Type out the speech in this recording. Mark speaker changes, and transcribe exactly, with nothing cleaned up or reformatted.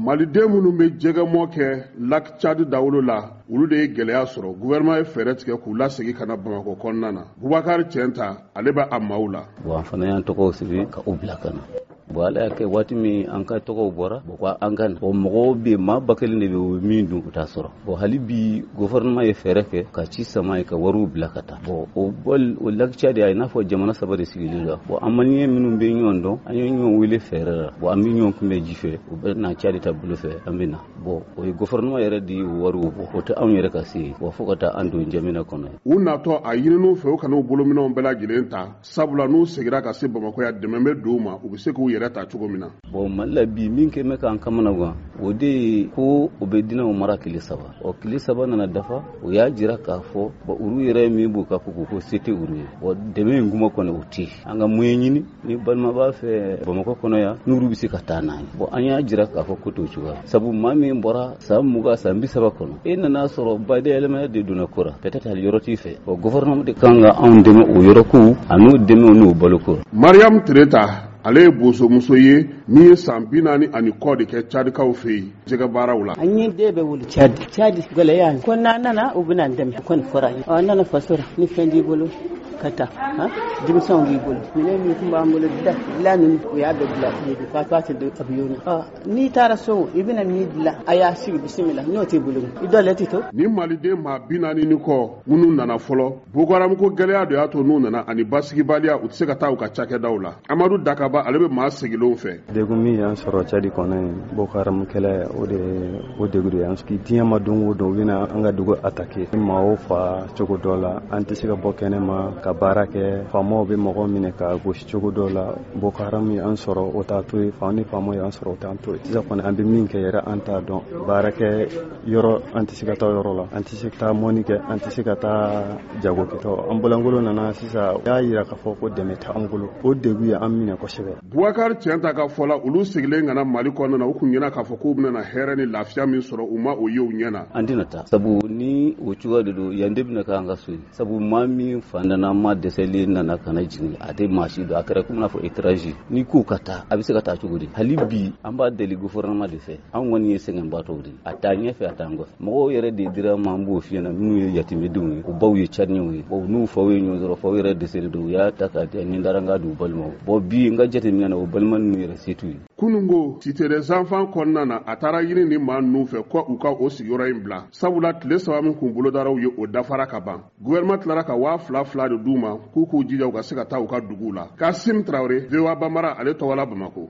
Speaker 1: maliden minnu bɛ jɛgɛmɔ kɛ lac Tchad dawolo la olu de ye gɛlɛya sɔrɔ gouvernement ye fɛɛrɛ tigɛ k'u lasegin ka na Bamakɔ kɔnɔna na Bubakari Cɛnta ale bɛ a maaw la.
Speaker 2: Bon an fana y'an tɔgɔw sɛbɛn ka u bila ka na. Bon ala y'a kɛ waati min an ka tɔgɔw bɔra bon an ka na bon mɔgɔw bɛ maa ba kelen de bɛ min dun u t'a sɔrɔ bon hali bi gouvernement ye fɛɛrɛ kɛ ka ci sama ye ka wariw bila ka taa bon o bɔl o lac Tchad a i n'a fɔ jamana saba de sigilen don bon an maliyɛn minnu bɛ ɲɔgɔn dɔn an ye ɲɔgɔn wele fɛɛrɛ la bon an bɛ ɲɔgɔn kunbɛn ji fɛ u bɛ na Tchad ta bolo fɛ an bɛ na bon o ye gouvernement yɛrɛ di wariw bɔ o tɛ anw yɛrɛ ka se yen bon fo ka taa an don jamana kɔnɔ.
Speaker 1: U natɔ a ɲininiw fɛ u kana u bolominɛw bɛɛ lajɛlen ta sabula n'u segira ka se Bamakɔ yan dɛmɛ bɛ don u ma u bɛ se k'u yɛrɛ ta cogo min na.
Speaker 2: Bon Mali la bi min kɛ mɛ k'an kamana gan o de ye ko o bɛ dinɛw mara tile saba o tile saba nana dafa o y'a jira k'a fɔ bon olu yɛrɛ min b'u ka ko ko se tɛ olu ye bon dɛmɛ in kuma kɔnɔ o tɛ an ka moyen ɲini ni balima b'a fɛ Bamakɔ kɔnɔ yan n'olu bɛ se ka taa n'a ye bon an y'a jira k'a fɔ ko t'o cogoya sabu maa min bɔra san mugan san bi saba kɔnɔ e nana sɔrɔ badɛlɛmaya de donna ko la peut-être hali yɔrɔ t'i fɛ bon gouvernement de kan ka anw dɛmɛ o yɔrɔ ko an'o dɛmɛ n'o baloko.
Speaker 1: Mariam Tereta ale ye bosomuso ye min ye san bi naani ani kɔ de kɛ Tchadikaw fɛ yen jɛgɛ baaraw la.
Speaker 3: An ye den bɛ wuli Tchad Tchad gɛlɛya ko n'an nana u bɛna dɛmɛ kɔni fɔra an ye ɔ nana faso la ni fɛn b'i bolo ka taa denmisɛnw b'i bolo minɛn min tun b'an bolo dilan ninnu o y'a bɛɛ bila yedu k'a to a tɛ don avion na ɔ n'i taara so i bɛna min dilan a y'a sigi bisimila n'o t'i bolo i dɔlen tɛ to.
Speaker 1: Ni maliden maa bi naani ni kɔ minnu nana fɔlɔ Boko Haram ko gɛlɛya dɔ y'a to n'u nana ani basigibaliya u tɛ se ka taa u ka cakɛdaw la Amadu Dakaba ale bɛ maa segilenw fɛ.
Speaker 4: Degun min y'an sɔrɔ Tchad kɔnɔ yen Boko Haram kɛlɛ o de o degun de y'an sigi diɲɛ ma don o don u bɛna an ka dugu attaquer maaw fa cogo dɔ la an tɛ se ka bɔ kɛnɛma ka baara kɛ faamaw bɛ mɔgɔ minɛ ka gosi cogo dɔ la Boko Haram y'an sɔrɔ o t'a to ye faama ni faamaw y'an sɔrɔ o t'an to ye sisan kɔni an bɛ min kɛ yɛrɛ an t'a dɔn baara kɛ yɔrɔ an tɛ se ka taa yɔrɔ la an tɛ se ka taa mɔni kɛ an tɛ se ka taa jago kɛ an bɔlangolo nana sisan y'a yira k'a fɔ ko dɛmɛ tɛ an bolo o degun ye an minɛ kosɛbɛ.
Speaker 1: Bubakari Cɛnta ka fɔ la olu sigilen kana Mali kɔnɔna na u kun ɲɛna k'a fɔ k'u bɛna hɛrɛ ni lafiya min sɔrɔ u ma o ye u ɲɛna.
Speaker 2: An tɛna taa sabu ni o cogoya de don yan de bɛna k'an ka so ye sabu maa min fandana ma dɛsɛlen nana kana jigin a tɛ maa si dɔn a kɛra komi n'a fɔ étranger ni ko ka taa a bɛ se ka taa cogo di hali bi an b'a deli gouvernement de fɛ an kɔni ye sɛgɛnbaatɔw de a taa ɲɛfɛ a taa an kɔfɛ mɔgɔw yɛrɛ de dira ma an b'o f'i ɲɛna minnu ye yatimɛdenw ye u baw ye Tchadien ye bon n'u faw ye ɲɔgɔn sɔrɔ faw yɛrɛ dɛsɛlen don u y'a ta ka ni daranga d'u balimaw bon bi n ka jateminɛ na o balima ninnu yɛrɛ se t'u ye.
Speaker 1: Kunungo Cité des Enfants kɔnɔna na a taara ɲini ni maa ninnu fɛ ko u ka o sigiyɔrɔ in bila sabula tile saba min kun bolodaraw ye o dafara ka ban gouvernement tilara ka waa fila fila de d'u ma k'u k'u jija u ka se ka taa u ka duguw la. Kasim Traoré V O A Bambara ale tɔgɔla Bamakɔ.